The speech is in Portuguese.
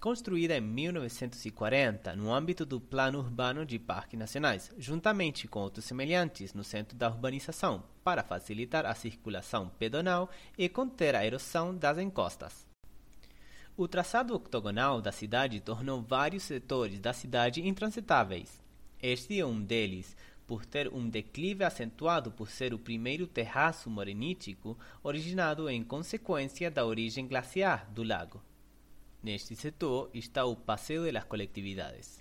construída em 1940 no âmbito do Plano Urbano de Parques Nacionais, juntamente com outros semelhantes no centro da urbanização, para facilitar a circulação pedonal e conter a erosão das encostas. O traçado octogonal da cidade tornou vários setores da cidade intransitáveis. Este é um deles, por ter um declive acentuado por ser o primeiro terraço morenítico originado em consequência da origem glaciar do lago. Neste setor está o Paseo de las Colectividades.